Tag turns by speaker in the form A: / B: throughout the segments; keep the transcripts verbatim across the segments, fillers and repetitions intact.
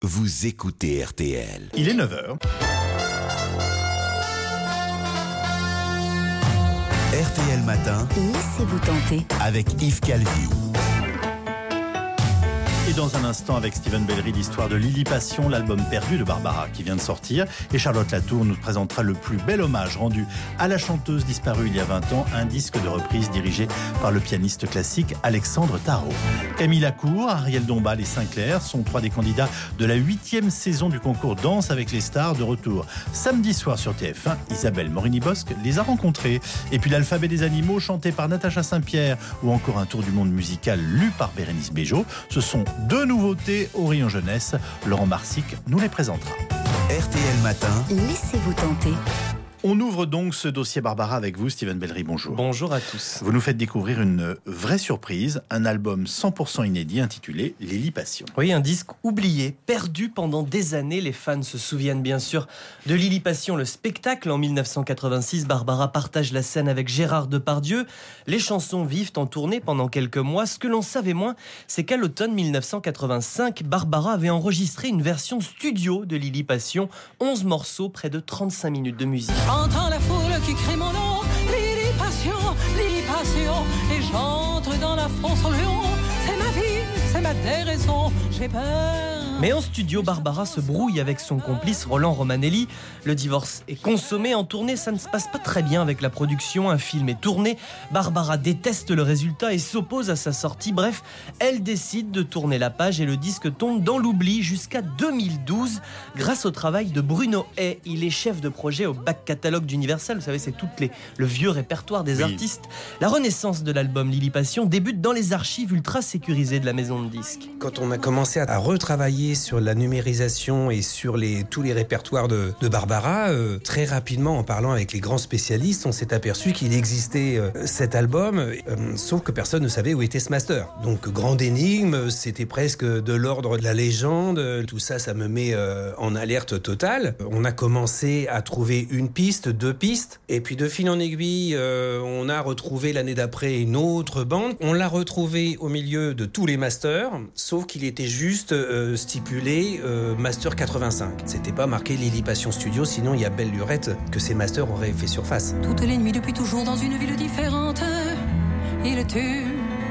A: Vous écoutez R T L.
B: Il est neuf heures.
A: R T L Matin.
C: Laissez-vous tenter.
A: Avec Yves Calvi.
B: Et dans un instant, avec Steven Bellery, l'histoire de Lily Passion, l'album perdu de Barbara qui vient de sortir. Et Charlotte Latour nous présentera le plus bel hommage rendu à la chanteuse disparue il y a vingt ans, un disque de reprise dirigé par le pianiste classique Alexandre Tarot. Camille Lacour, Ariel Dombal et Sinclair sont trois des candidats de la huitième saison du concours Danse avec les stars, de retour samedi soir sur T F un. Isabelle Morini-Bosque les a rencontrés. Et puis l'alphabet des animaux chanté par Natacha Saint-Pierre ou encore un tour du monde musical lu par Bérénice Bejo. Ce sont deux nouveautés au rayon jeunesse. Laurent Marsic nous les présentera.
A: R T L Matin.
C: Laissez-vous tenter.
B: On ouvre donc ce dossier Barbara avec vous, Steven Bellery, bonjour.
D: Bonjour à tous.
B: Vous nous faites découvrir une vraie surprise, un album cent pour cent inédit intitulé Lily Passion.
D: Oui, un disque oublié, perdu pendant des années. Les fans se souviennent bien sûr de Lily Passion, le spectacle. En mille neuf cent quatre-vingt-six, Barbara partage la scène avec Gérard Depardieu. Les chansons vivent en tournée pendant quelques mois. Ce que l'on savait moins, c'est qu'à l'automne mille neuf cent quatre-vingt-cinq, Barbara avait enregistré une version studio de Lily Passion. onze morceaux, près de trente-cinq minutes de musique.
E: J'entends la foule qui crie mon nom, Lily Passion, Lily Passion, et j'entre dans la fosse au lion. C'est ma vie, c'est ma déraison, j'ai peur.
D: Mais en studio, Barbara se brouille avec son complice Roland Romanelli. Le divorce est consommé. En tournée, ça ne se passe pas très bien avec la production. Un film est tourné. Barbara déteste le résultat et s'oppose à sa sortie. Bref, elle décide de tourner la page et le disque tombe dans l'oubli jusqu'à deux mille douze grâce au travail de Bruno Hay. Il est chef de projet au back catalogue d'Universal. Vous savez, c'est tout les, le vieux répertoire des
B: oui.
D: artistes. La renaissance de l'album Lily Passion débute dans les archives ultra sécurisées de la maison de disques.
F: Quand on a commencé à retravailler sur la numérisation et sur les, tous les répertoires de, de Barbara, euh, très rapidement, en parlant avec les grands spécialistes, on s'est aperçu qu'il existait euh, cet album, euh, sauf que personne ne savait où était ce master. Donc, grande énigme, c'était presque de l'ordre de la légende. Tout ça, ça me met euh, en alerte totale. On a commencé à trouver une piste, deux pistes, et puis de fil en aiguille, euh, on a retrouvé l'année d'après une autre bande. On l'a retrouvé au milieu de tous les masters, sauf qu'il était juste euh, stipulé euh, Master quatre-vingt-cinq. C'était pas marqué Lily Passion Studio, sinon il y a belle lurette que ces masters auraient fait surface.
E: Toutes les nuits depuis toujours dans une ville différente, il le tue.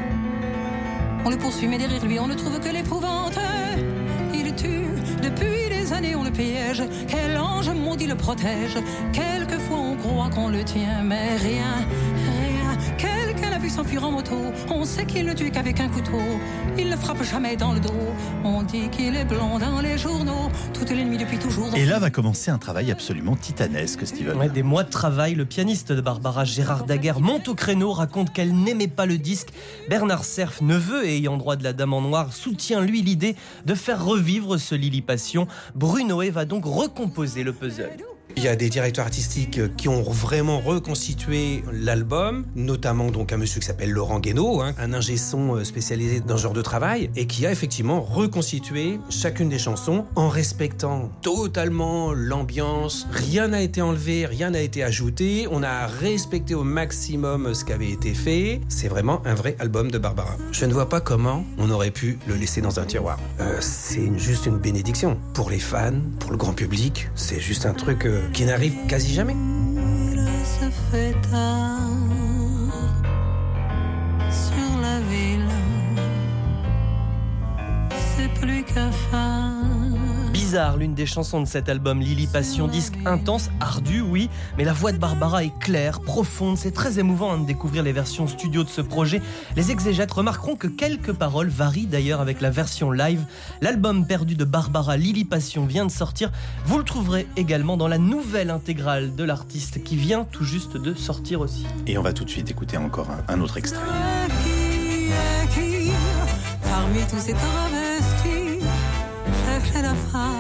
E: On le poursuit mais derrière lui on ne trouve que l'épouvante. Il le tue, depuis des années on le piège. Quel ange maudit le protège. Quelquefois on croit qu'on le tient mais rien, rien. Quelqu'un l'a vu s'enfuir en moto. On sait qu'il ne tue qu'avec un couteau. Il ne frappe jamais dans le dos. On dit qu'il est blond dans les journaux. Toutes les nuits depuis toujours.
B: Et là va commencer un travail absolument titanesque, Steven.
D: Ouais, des mois de travail. Le pianiste de Barbara, Gérard Daguerre, monte au créneau, raconte qu'elle n'aimait pas le disque. Bernard Cerf, neveu et ayant droit de la Dame en Noir, soutient lui l'idée de faire revivre ce Lily Passion. Bruno Hay va donc recomposer le puzzle.
F: Il y a des directeurs artistiques qui ont vraiment reconstitué l'album, notamment donc un monsieur qui s'appelle Laurent Guénaud, hein, un ingé son spécialisé dans ce genre de travail, et qui a effectivement reconstitué chacune des chansons en respectant totalement l'ambiance. Rien n'a été enlevé, rien n'a été ajouté. On a respecté au maximum ce qui avait été fait. C'est vraiment un vrai album de Barbara. Je ne vois pas comment on aurait pu le laisser dans un tiroir. Euh, c'est une, juste une bénédiction. Pour les fans, pour le grand public, c'est juste un truc... Euh, qui n'arrive quasi jamais.
E: Il se fait tard sur la ville, c'est plus qu'à faire.
D: Bizarre, l'une des chansons de cet album, Lily Passion, disque intense, ardu, oui, mais la voix de Barbara est claire, profonde, c'est très émouvant hein, de découvrir les versions studio de ce projet. Les exégètes remarqueront que quelques paroles varient d'ailleurs avec la version live. L'album perdu de Barbara, Lily Passion, vient de sortir. Vous le trouverez également dans la nouvelle intégrale de l'artiste qui vient tout juste de sortir aussi.
B: Et on va tout de suite écouter encore un, un autre extrait.
E: Qui est qui parmi tous ces travestis cherchait la femme?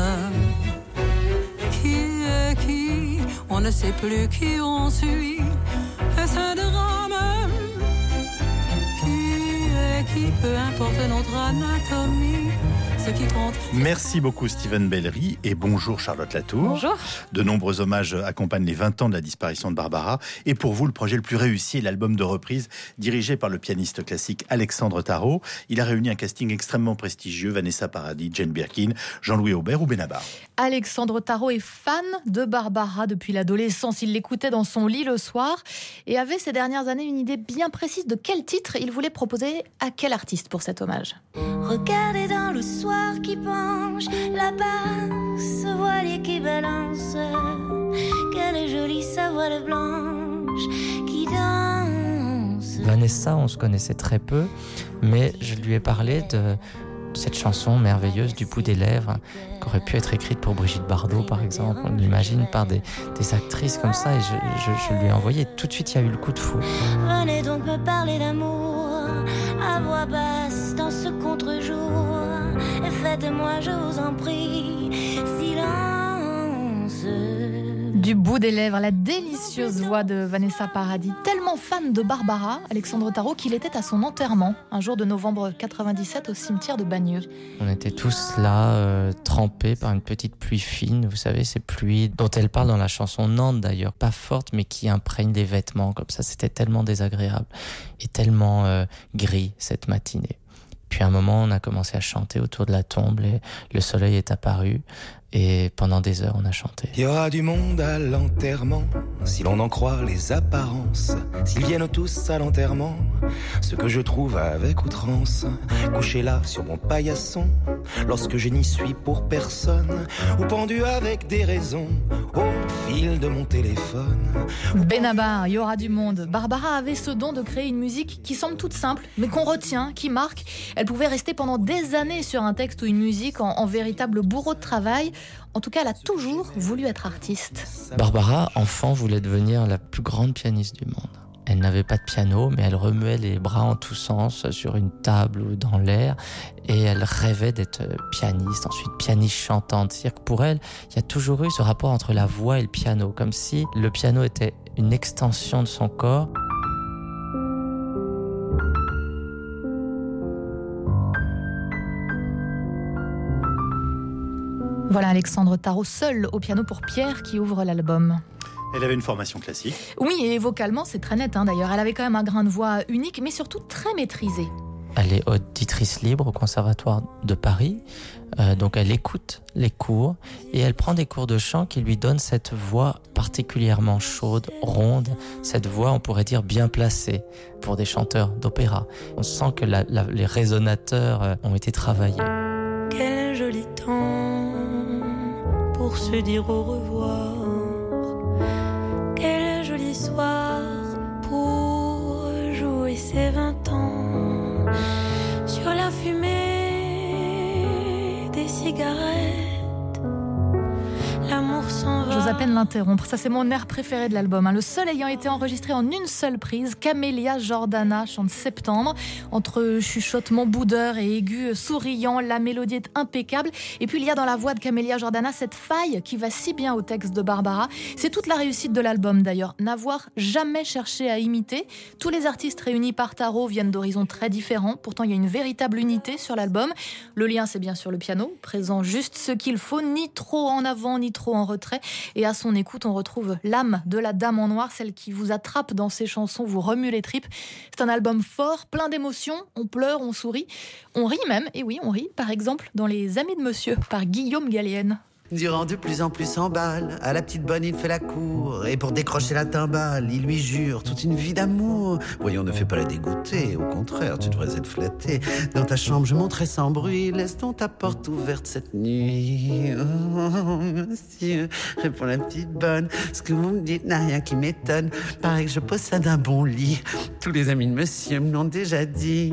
E: Qui est qui? On ne sait plus qui on suit. Est-ce un drame? Qui est qui? Peu importe notre anatomie, ce qui compte.
B: Merci beaucoup Steven Bellery et bonjour Charlotte Latour.
G: Bonjour.
B: De nombreux hommages accompagnent les vingt ans de la disparition de Barbara. Et pour vous, le projet le plus réussi est l'album de reprise dirigé par le pianiste classique Alexandre Tarot. Il a réuni un casting extrêmement prestigieux, Vanessa Paradis, Jane Birkin, Jean-Louis Aubert ou Benabar.
G: Alexandre Tarot est fan de Barbara depuis l'adolescence. Il l'écoutait dans son lit le soir et avait ces dernières années une idée bien précise de quel titre il voulait proposer à quel artiste pour cet hommage.
H: Regardez dans le soir qui penche, là-bas, ce voilier qui balance. Quelle est jolie sa voile blanche qui danse.
I: Vanessa, on se connaissait très peu, mais je lui ai parlé de cette chanson merveilleuse du bout des lèvres, qui aurait pu être écrite pour Brigitte Bardot, par exemple. On l'imagine par des, des actrices comme ça, et je, je, je lui ai envoyé. Tout de suite, il y a eu le coup de fou.
H: Venez donc me parler d'amour, à voix basse dans ce contre-jour, et faites-moi, je vous en prie, silence.
G: Du bout des lèvres, la délicieuse voix de Vanessa Paradis. Tellement fan de Barbara, Alexandre Tarot, qu'il était à son enterrement, un jour de novembre quatre-vingt-dix-sept au cimetière de Bagneux.
I: On était tous là, euh, trempés par une petite pluie fine. Vous savez, ces pluies dont elle parle dans la chanson Nantes d'ailleurs. Pas forte, mais qui imprègne des vêtements comme ça. C'était tellement désagréable et tellement euh, gris cette matinée. Puis à un moment, on a commencé à chanter autour de la tombe. Et le soleil est apparu. Et pendant des heures, on a chanté.
J: Il y aura du monde à l'enterrement, si l'on en croit les apparences. S'ils viennent tous à l'enterrement, ce que je trouve avec outrance, couché là sur mon paillasson, lorsque je n'y suis pour personne, ou pendu avec des raisons au fil de mon téléphone.
G: Benabar, il y aura du monde. Barbara avait ce don de créer une musique qui semble toute simple, mais qu'on retient, qui marque. Elle pouvait rester pendant des années sur un texte ou une musique en, en véritable bourreau de travail. En tout cas, elle a toujours voulu être artiste.
I: Barbara, enfant, voulait devenir la plus grande pianiste du monde. Elle n'avait pas de piano, mais elle remuait les bras en tous sens sur une table ou dans l'air, et elle rêvait d'être pianiste, ensuite pianiste chantante. C'est-à-dire que pour elle, il y a toujours eu ce rapport entre la voix et le piano, comme si le piano était une extension de son corps.
G: Voilà Alexandre Tarot seul au piano pour Pierre qui ouvre l'album.
B: Elle avait une formation classique.
G: Oui, et vocalement, c'est très net hein, d'ailleurs. Elle avait quand même un grain de voix unique, mais surtout très maîtrisé.
I: Elle est auditrice libre au Conservatoire de Paris, euh, donc elle écoute les cours et elle prend des cours de chant qui lui donnent cette voix particulièrement chaude, ronde, cette voix, on pourrait dire, bien placée pour des chanteurs d'opéra. On sent que la, la, les résonateurs euh, ont été travaillés.
H: Quel joli temps pour se dire au revoir. Quel joli soir pour jouer ses vingt ans. Sur la fumée des cigarettes, l'amour s'en va.
G: J'ose à peine l'interrompre, ça c'est mon air préféré de l'album, hein. Le seul ayant été enregistré en une seule prise. Camélia Jordana chante Septembre. Entre chuchotements boudeurs et aigus souriants, la mélodie est impeccable. Et puis il y a dans la voix de Camélia Jordana cette faille qui va si bien au texte de Barbara. C'est toute la réussite de l'album d'ailleurs, n'avoir jamais cherché à imiter. Tous les artistes réunis par Tarot viennent d'horizons très différents, pourtant il y a une véritable unité sur l'album. Le lien c'est bien sûr le piano, présent juste ce qu'il faut, ni trop en avant ni trop en retrait. Et à son écoute, on retrouve l'âme de la dame en noir, celle qui vous attrape dans ses chansons, vous remue les tripes. C'est un album fort, plein d'émotions. On pleure, on sourit, on rit même. Et oui, on rit, par exemple, dans Les Amis de Monsieur, par Guillaume Gallienne.
K: Durant de plus en plus en balle, à la petite bonne il fait la cour, et pour décrocher la timbale, il lui jure toute une vie d'amour. Voyons, ne fais pas la dégoûter, au contraire, tu devrais être flatté. Dans ta chambre, je monterai sans bruit, laisse donc ta porte ouverte cette nuit. Oh, monsieur, répond la petite bonne, ce que vous me dites n'a rien qui m'étonne. Paraît que je possède un bon lit, tous les amis de monsieur me l'ont déjà dit.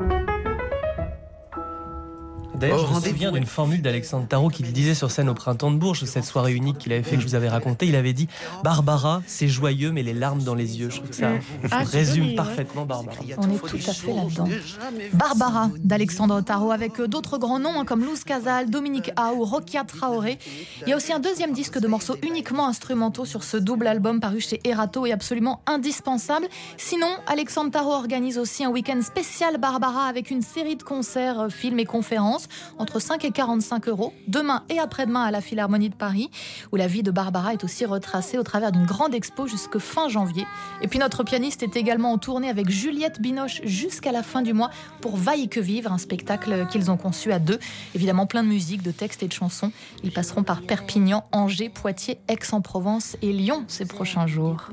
D: D'ailleurs, je me souviens d'une formule d'Alexandre Tarot qu'il disait sur scène au Printemps de Bourges, cette soirée unique qu'il avait fait, que je vous avais raconté. Il avait dit « Barbara, c'est joyeux, mais les larmes dans les yeux ». Je trouve que ça ah, résume joli, parfaitement ouais. Barbara.
G: On est tout à fait là-dedans. Barbara d'Alexandre Tarot, avec d'autres grands noms hein, comme Luz Casal, Dominique A ou Rokia Traoré. Il y a aussi un deuxième disque de morceaux uniquement instrumentaux sur ce double album paru chez Erato et absolument indispensable. Sinon, Alexandre Tarot organise aussi un week-end spécial Barbara avec une série de concerts, films et conférences. entre cinq et quarante-cinq euros, demain et après-demain à la Philharmonie de Paris, où la vie de Barbara est aussi retracée au travers d'une grande expo jusqu'à fin janvier. Et puis notre pianiste est également en tournée avec Juliette Binoche jusqu'à la fin du mois pour Vaille que vivre, un spectacle qu'ils ont conçu à deux. Évidemment plein de musique, de textes et de chansons. Ils passeront par Perpignan, Angers, Poitiers, Aix-en-Provence et Lyon ces prochains jours.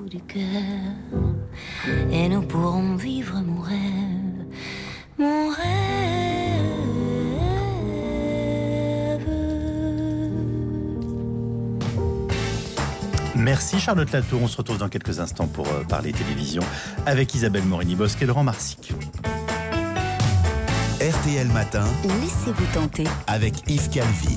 H: Et nous pourrons vivre mon rêve, mon rêve.
B: Merci Charlotte Latour. On se retrouve dans quelques instants pour euh, parler télévision avec Isabelle Morini-Bosque et Laurent Marsic.
A: R T L Matin.
C: Laissez-vous tenter.
A: Avec Yves Calvi.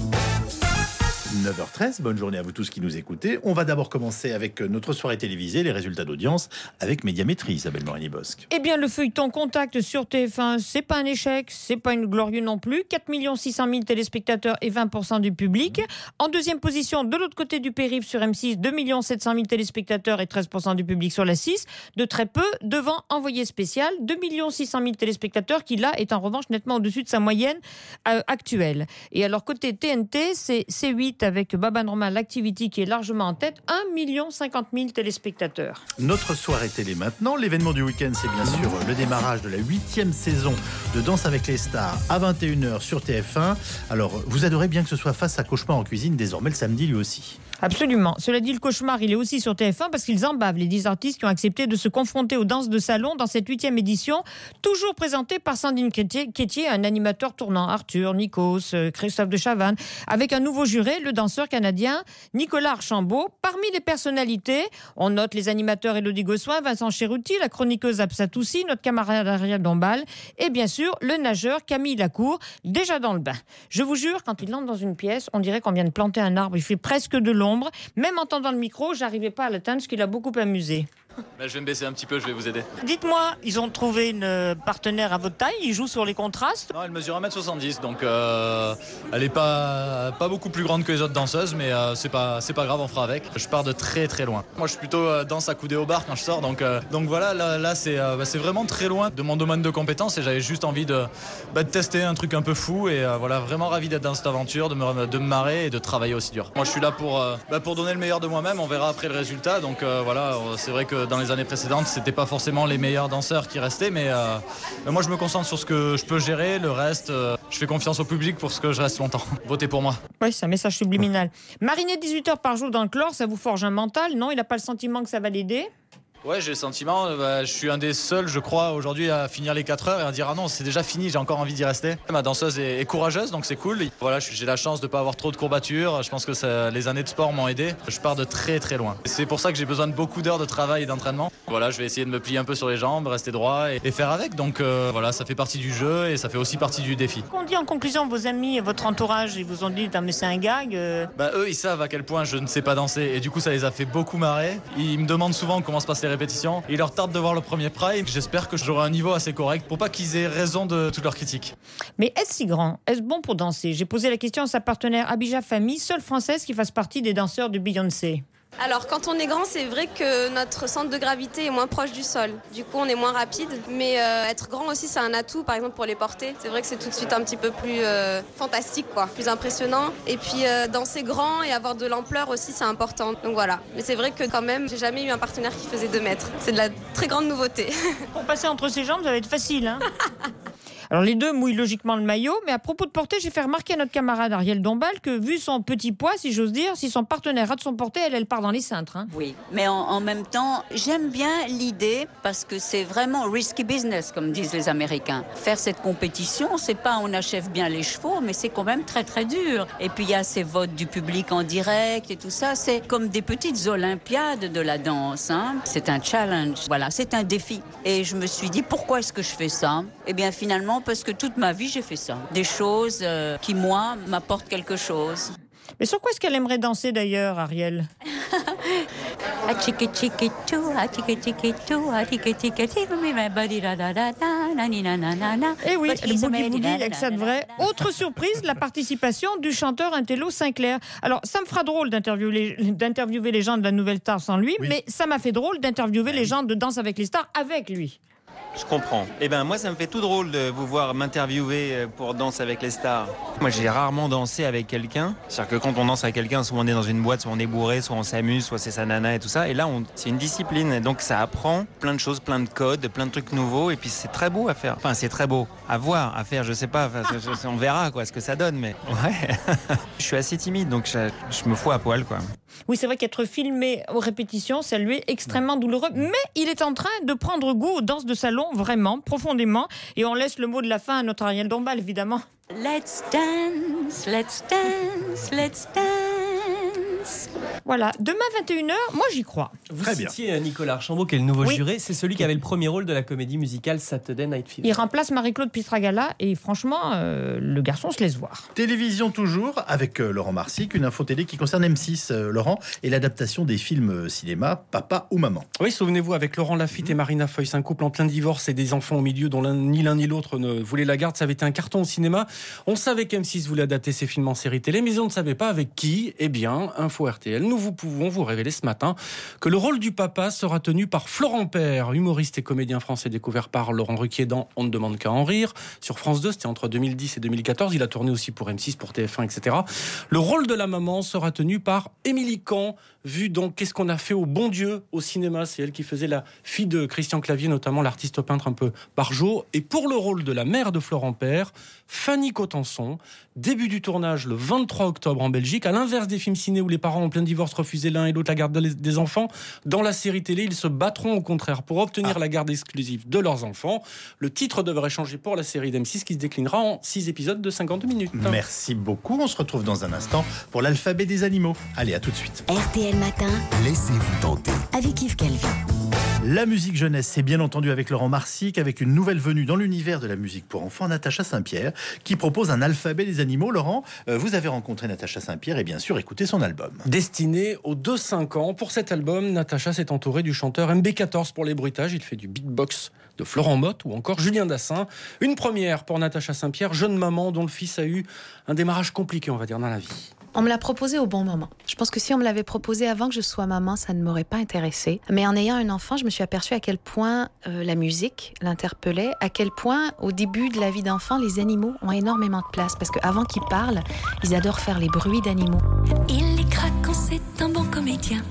B: neuf heures treize, bonne journée à vous tous qui nous écoutez. On va d'abord commencer avec notre soirée télévisée, les résultats d'audience avec Médiamétrie, Isabelle Morini-Bosque.
L: Eh bien, le feuilleton Contact sur T F un, c'est pas un échec, c'est pas une glorieux non plus. quatre millions six cent mille téléspectateurs et vingt pour cent du public. En deuxième position, de l'autre côté du périph' sur M six, deux millions sept cent mille téléspectateurs et treize pour cent du public sur la six. De très peu, devant Envoyé spécial, deux millions six cent mille téléspectateurs qui, là, est en revanche nettement au-dessus de sa moyenne euh, actuelle. Et alors, côté T N T, c'est C huit avec Baba Normal Activity qui est largement en tête, un million cinquante mille téléspectateurs.
B: Notre soirée télé maintenant, l'événement du week-end, c'est bien sûr le démarrage de la huitième saison de Danse avec les stars à vingt et une heures sur T F un. Alors, vous adorez bien que ce soit Face à Cauchemar en cuisine, désormais le samedi lui aussi.
L: Absolument. Cela dit, le cauchemar, il est aussi sur T F un parce qu'ils en bavent, les dix artistes qui ont accepté de se confronter aux danses de salon dans cette huitième édition, toujours présentée par Sandrine Quétier, un animateur tournant, Arthur, Nikos, Christophe de Chavannes, avec un nouveau juré, le danseur canadien Nicolas Archambault. Parmi les personnalités, on note les animateurs Élodie Gossuin, Vincent Cheruti, la chroniqueuse Absatoussi, notre camarade Ariel Dombal, et bien sûr, le nageur Camille Lacour, déjà dans le bain. Je vous jure, quand il entre dans une pièce, on dirait qu'on vient de planter un arbre, il fait presque de l'ombre. Même en entendant le micro, j'arrivais pas à l'atteindre, ce qui l'a beaucoup amusé.
M: Ben, je vais me baisser un petit peu, je vais vous aider.
L: Dites-moi, ils ont trouvé une partenaire à votre taille, ils jouent sur les contrastes?
M: Non, elle mesure un mètre soixante-dix, donc euh, elle n'est pas, pas beaucoup plus grande que les autres danseuses, mais euh, c'est pas, c'est pas grave, on fera avec. Je pars de très très loin. Moi je suis plutôt euh, danse accoudée au bar quand je sors, donc, euh, donc voilà, là, là c'est, euh, bah, c'est vraiment très loin de mon domaine de compétences et j'avais juste envie de, bah, de tester un truc un peu fou et euh, voilà, vraiment ravi d'être dans cette aventure, de me, de me marrer et de travailler aussi dur. Moi je suis là pour, euh, bah, pour donner le meilleur de moi-même, on verra après le résultat, donc euh, voilà, c'est vrai que dans les années précédentes, c'était pas forcément les meilleurs danseurs qui restaient, mais, euh, mais moi je me concentre sur ce que je peux gérer, le reste, euh, je fais confiance au public pour ce que je reste longtemps. Votez pour moi.
L: Oui, c'est un message subliminal. Mariner dix-huit heures par jour dans le chlore, ça vous forge un mental, non? Il n'a pas le sentiment que ça va l'aider?
M: Ouais, j'ai le sentiment, bah, je suis un des seuls, je crois, aujourd'hui à finir les quatre heures et à dire ah non, c'est déjà fini, j'ai encore envie d'y rester. Ma danseuse est, est courageuse, donc c'est cool. Voilà, j'ai la chance de ne pas avoir trop de courbatures. Je pense que ça, les années de sport m'ont aidé. Je pars de très très loin. C'est pour ça que j'ai besoin de beaucoup d'heures de travail et d'entraînement. Voilà, je vais essayer de me plier un peu sur les jambes, rester droit et, et faire avec. Donc euh, voilà, ça fait partie du jeu et ça fait aussi partie du défi.
L: On dit en conclusion, vos amis et votre entourage, ils vous ont dit, mais c'est un gag. Euh...
M: Bah eux, ils savent à quel point je ne sais pas danser et du coup ça les a fait beaucoup marrer. Ils me demandent souvent comment se passent les répétitions. Ils leur tarde de voir le premier prime. J'espère que j'aurai un niveau assez correct pour pas qu'ils aient raison de toutes leurs critiques.
L: Mais est-ce si grand? Est-ce bon pour danser? J'ai posé la question à sa partenaire Abija Fami, seule française qui fasse partie des danseurs de Beyoncé.
N: Alors quand on est grand, c'est vrai que notre centre de gravité est moins proche du sol. Du coup, on est moins rapide. Mais euh, être grand aussi, c'est un atout, par exemple pour les porter. C'est vrai que c'est tout de suite un petit peu plus euh, fantastique, quoi, plus impressionnant. Et puis euh, danser grand et avoir de l'ampleur aussi, c'est important. Donc voilà. Mais c'est vrai que quand même, j'ai jamais eu un partenaire qui faisait deux mètres. C'est de la très grande nouveauté.
L: Pour passer entre ses jambes, ça va être facile, hein. Alors les deux mouillent logiquement le maillot, mais à propos de portée, j'ai fait remarquer à notre camarade Ariel Dombal que vu son petit poids, si j'ose dire, si son partenaire rate son portée, elle, elle part dans les cintres. Hein.
O: Oui, mais en, en même temps, j'aime bien l'idée parce que c'est vraiment risky business, comme disent les Américains. Faire cette compétition, c'est pas on achève bien les chevaux, mais c'est quand même très très dur. Et puis il y a ces votes du public en direct et tout ça, c'est comme des petites olympiades de la danse. Hein. C'est un challenge, voilà, c'est un défi. Et je me suis dit, pourquoi est-ce que je fais ça? Eh bien finalement, parce que toute ma vie, j'ai fait ça. Des choses euh, qui, moi, m'apportent quelque chose.
L: Mais sur quoi est-ce qu'elle aimerait danser, d'ailleurs, Ariel? Eh oui, le boogie-boogie avec ça de vrai. Autre surprise, la participation du chanteur intello Sinclair. Alors, ça me fera drôle d'interviewer les, d'interviewer les gens de la Nouvelle Star sans lui, oui. Mais ça m'a fait drôle d'interviewer les gens de Danse avec les stars avec lui.
P: Je comprends. Eh ben moi ça me fait tout drôle de vous voir m'interviewer pour Danse avec les stars. Moi j'ai rarement dansé avec quelqu'un. C'est-à-dire que quand on danse avec quelqu'un, soit on est dans une boîte, soit on est bourré, soit on s'amuse, soit c'est sa nana et tout ça. Et là on... c'est une discipline. Donc ça apprend plein de choses, plein de codes, plein de trucs nouveaux. Et puis c'est très beau à faire. Enfin c'est très beau à voir, à faire, je sais pas. Enfin, on verra quoi ce que ça donne. Mais ouais, je suis assez timide donc je, je me fous à poil quoi.
L: Oui, c'est vrai qu'être filmé aux répétitions, ça lui est extrêmement douloureux. Mais il est en train de prendre goût aux danses de salon, vraiment, profondément. Et on laisse le mot de la fin à notre Ariel Dombal, évidemment.
O: Let's dance, let's dance, let's dance.
L: Voilà, demain vingt et une heures, moi j'y crois.
D: Vous citiez Nicolas Archambault, qui est le nouveau
L: Oui.
D: juré. C'est celui qui avait le premier rôle de la comédie musicale Saturday Night Fever.
L: Il remplace Marie-Claude Pistragala et franchement, euh, le garçon se laisse voir.
B: Télévision toujours, avec euh, Laurent Marsic, une info télé qui concerne M six, euh, Laurent, et l'adaptation des films euh, cinéma Papa ou Maman.
Q: Oui, souvenez-vous, avec Laurent Lafitte et Marina Foïs, un couple en plein divorce et des enfants au milieu dont l'un, ni l'un ni l'autre ne voulait la garde, ça avait été un carton au cinéma. On savait qu'M six voulait adapter ses films en série télé, mais on ne savait pas avec qui. Eh bien, Info R T L, nous vous pouvons vous révéler ce matin que le rôle du papa sera tenu par Florent Père, humoriste et comédien français découvert par Laurent Ruquier dans On ne demande qu'à en rire. Sur France deux, c'était entre deux mille dix et deux mille quatorze. Il a tourné aussi pour M six, pour T F un, et cetera. Le rôle de la maman sera tenu par Émilie Kahn, vue dans Qu'est-ce qu'on a fait au bon Dieu au cinéma. C'est elle qui faisait la fille de Christian Clavier, notamment l'artiste peintre un peu barjot. Et pour le rôle de la mère de Florent Père, Fanny Cotenson. Début du tournage le vingt-trois octobre en Belgique. À l'inverse des films ciné où les parents en plein divorce refusaient l'un et l'autre la garde des enfants, dans la série télé, ils se battront au contraire pour obtenir ah. la garde exclusive de leurs enfants. Le titre devrait changer pour la série d'M six qui se déclinera en six épisodes de cinquante minutes.
B: Merci beaucoup. On se retrouve dans un instant pour l'alphabet des animaux. Allez, à tout de suite.
C: R T L Matin.
A: Laissez-vous tenter.
C: Avec Yves Calvi.
B: La musique jeunesse, c'est bien entendu avec Laurent Marsic, avec une nouvelle venue dans l'univers de la musique pour enfants, Natacha Saint-Pierre, qui propose un alphabet des animaux. Laurent, euh, vous avez rencontré Natacha Saint-Pierre et bien sûr écouté son album.
Q: Destiné aux deux cinq ans, pour cet album, Natacha s'est entourée du chanteur M B quatorze pour les bruitages. Il fait du beatbox de Florent Motte ou encore Julien Dassin. Une première pour Natacha Saint-Pierre, jeune maman dont le fils a eu un démarrage compliqué, on va dire, dans la vie.
R: On me l'a proposé au bon moment. Je pense que si on me l'avait proposé avant que je sois maman, ça ne m'aurait pas intéressée. Mais en ayant un enfant, je me suis aperçue à quel point euh, la musique l'interpellait, à quel point, au début de la vie d'enfant, les animaux ont énormément de place. Parce qu'avant qu'ils parlent, ils adorent faire les bruits d'animaux.
H: Il les craque quand c'est un bon comédien.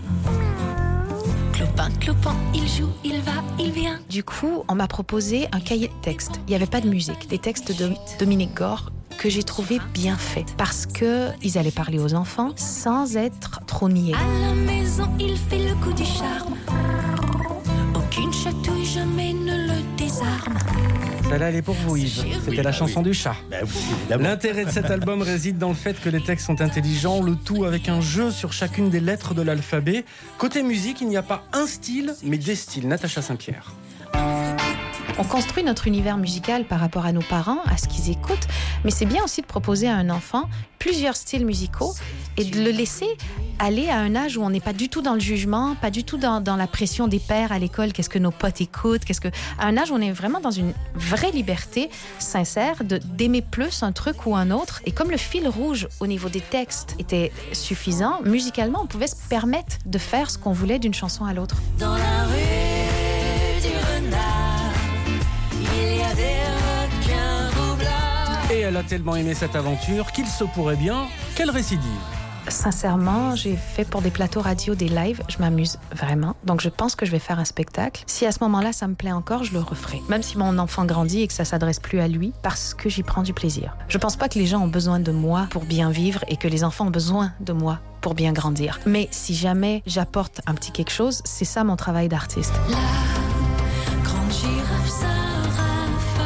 H: Clopin, clopin, il joue, il va, il vient.
R: Du coup, on m'a proposé un cahier de textes. Il n'y avait pas de musique. Des textes de Dominique Gore que j'ai trouvé bien fait parce que ils allaient parler aux enfants sans être trop niais.
H: À la maison, il fait le coup du charme. Aucune chatouille jamais ne le désarme.
Q: Celle-là, elle est pour vous, Yves. C'était
B: oui,
Q: la
B: bah
Q: chanson
B: oui.
Q: du chat.
B: Bah oui, évidemment.
Q: L'intérêt de cet album réside dans le fait que les textes sont intelligents, le tout avec un jeu sur chacune des lettres de l'alphabet. Côté musique, il n'y a pas un style, mais des styles. Natacha Saint-Pierre.
R: On construit notre univers musical par rapport à nos parents, à ce qu'ils écoutent, mais c'est bien aussi de proposer à un enfant plusieurs styles musicaux et de le laisser aller à un âge où on n'est pas du tout dans le jugement, pas du tout dans, dans la pression des pères à l'école, qu'est-ce que nos potes écoutent, qu'est-ce que... à un âge où on est vraiment dans une vraie liberté sincère de, d'aimer plus un truc ou un autre. Et comme le fil rouge au niveau des textes était suffisant, musicalement, on pouvait se permettre de faire ce qu'on voulait d'une chanson à l'autre.
H: Dans la rue du renard, il y a des requins roublards.
Q: Et elle a tellement aimé cette aventure qu'il se pourrait bien qu'elle récidive.
R: Sincèrement, j'ai fait pour des plateaux radio des lives, je m'amuse vraiment. Donc je pense que je vais faire un spectacle. Si à ce moment-là, ça me plaît encore, je le referai. Même si mon enfant grandit et que ça s'adresse plus à lui, parce que j'y prends du plaisir. Je pense pas que les gens ont besoin de moi pour bien vivre et que les enfants ont besoin de moi pour bien grandir. Mais si jamais j'apporte un petit quelque chose, c'est ça mon travail d'artiste.
H: La grande girafe Zarafa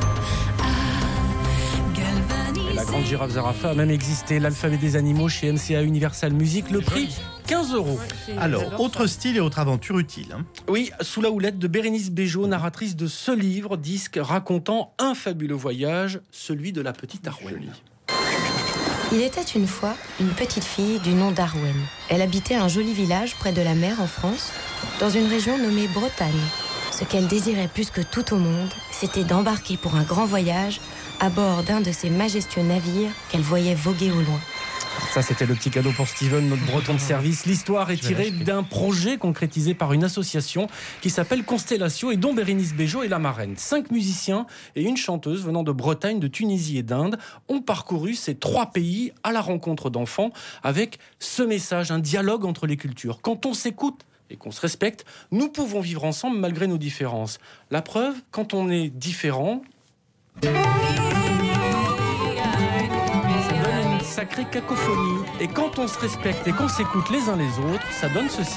H: a galvanisé.
Q: La grande girafe Zarafa a même existé. L'alphabet des animaux chez M C A Universal Music. Le prix, quinze euros.
B: Alors, autre style et autre aventure utile. Hein.
Q: Oui, sous la houlette de Bérénice Bejo, narratrice de ce livre, disque racontant un fabuleux voyage, celui de la petite Arwen.
S: Il était une fois une petite fille du nom d'Arwen. Elle habitait un joli village près de la mer en France, dans une région nommée Bretagne. Ce qu'elle désirait plus que tout au monde, c'était d'embarquer pour un grand voyage à bord d'un de ces majestueux navires qu'elle voyait voguer au loin.
Q: Ça, c'était le petit cadeau pour Steven, notre breton de service. L'histoire est tirée d'un projet concrétisé par une association qui s'appelle Constellation et dont Bérénice Bejo est la marraine. Cinq musiciens et une chanteuse venant de Bretagne, de Tunisie et d'Inde ont parcouru ces trois pays à la rencontre d'enfants avec ce message, un dialogue entre les cultures. Quand on s'écoute et qu'on se respecte, nous pouvons vivre ensemble malgré nos différences. La preuve, quand on est différent, ça donne une sacrée cacophonie. Et quand on se respecte et qu'on s'écoute les uns les autres, ça donne ceci.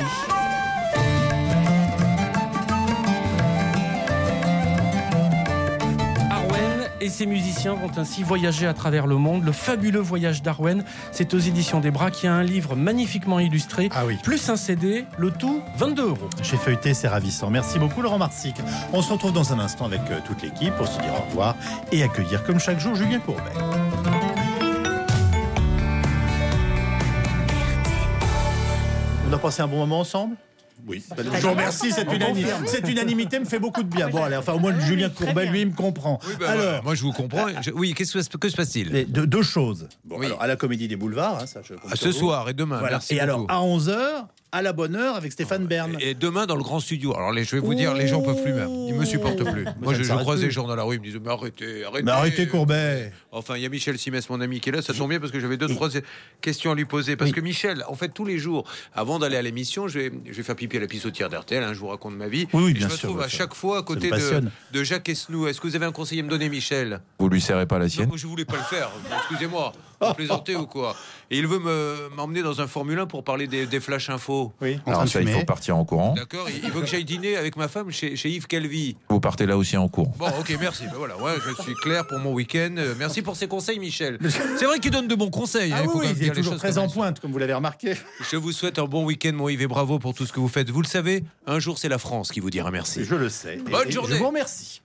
Q: Et ces musiciens vont ainsi voyager à travers le monde. Le fabuleux voyage d'Arwen, c'est aux éditions des Bras, qui a un livre magnifiquement illustré,
B: ah oui.
Q: plus un C D, le tout vingt-deux euros.
B: J'ai feuilleté, c'est ravissant. Merci beaucoup Laurent Marsic. On se retrouve dans un instant avec euh, toute l'équipe pour se dire au revoir et accueillir comme chaque jour Julien Courbet. On a passé un bon moment ensemble ? Oui. Je vous remercie, cette, unani- cette unanimité me fait beaucoup de bien. Bon, allez, enfin, au moins, Julien Courbet, lui, me comprend.
T: Oui, bah,
B: alors,
T: voilà, moi, je vous comprends. Je, oui, qu'est-ce que, que se passe-t-il ?
B: les, deux, deux choses. Bon,
T: oui.
B: alors, à la Comédie des Boulevards, hein, ça, je compte
T: à
B: sur
T: ce
B: vous.
T: soir et demain.
B: Voilà.
T: Merci
B: et
T: beaucoup.
B: alors, à onze heures, à la bonne heure, avec Stéphane Bern.
T: Et demain, dans le grand studio. Alors, les, je vais vous dire, les gens peuvent plus même. Ils me supportent plus. Moi, je, je croise des gens dans la rue, ils me disent mais arrêtez, arrêtez.
B: Mais arrêtez, Courbet.
T: Enfin, il y a Michel Simès, mon ami, qui est là. Ça tombe bien parce que j'avais deux, trois questions à lui poser. Parce oui. que Michel, en fait, tous les jours, avant d'aller à l'émission, je vais, je vais faire pipi à la pissotière d'R T L. Hein, je vous raconte ma vie.
B: Oui, oui,
T: et
B: bien
T: je me
B: sûr.
T: trouve à chaque fois à côté de, de Jacques Esnou. Est-ce que vous avez un conseiller à me donner, Michel ?
U: Vous lui serrez pas la sienne ?
T: Non, je voulais pas le faire. Excusez-moi. Vous plaisantez ou quoi ? Et il veut me, m'emmener dans un Formule un pour parler des, des flash infos.
B: Oui.
U: Alors ça, il faut partir en courant.
T: D'accord. Il veut que j'aille dîner avec ma femme chez, chez Yves Calvi.
U: Vous partez là aussi en courant.
T: Bon, ok, merci. Ben voilà, ouais, je suis clair pour mon week-end. Merci pour ces conseils, Michel. C'est vrai qu'il donne de bons conseils.
B: Ah
T: hein, il faut
B: oui,
T: il
B: est toujours très en pointe, comme vous l'avez remarqué.
T: Je vous souhaite un bon week-end, mon Yves, et bravo pour tout ce que vous faites. Vous le savez, un jour c'est la France qui vous dira merci.
B: Je le sais.
T: Bonne
B: et
T: journée.
B: Je vous remercie.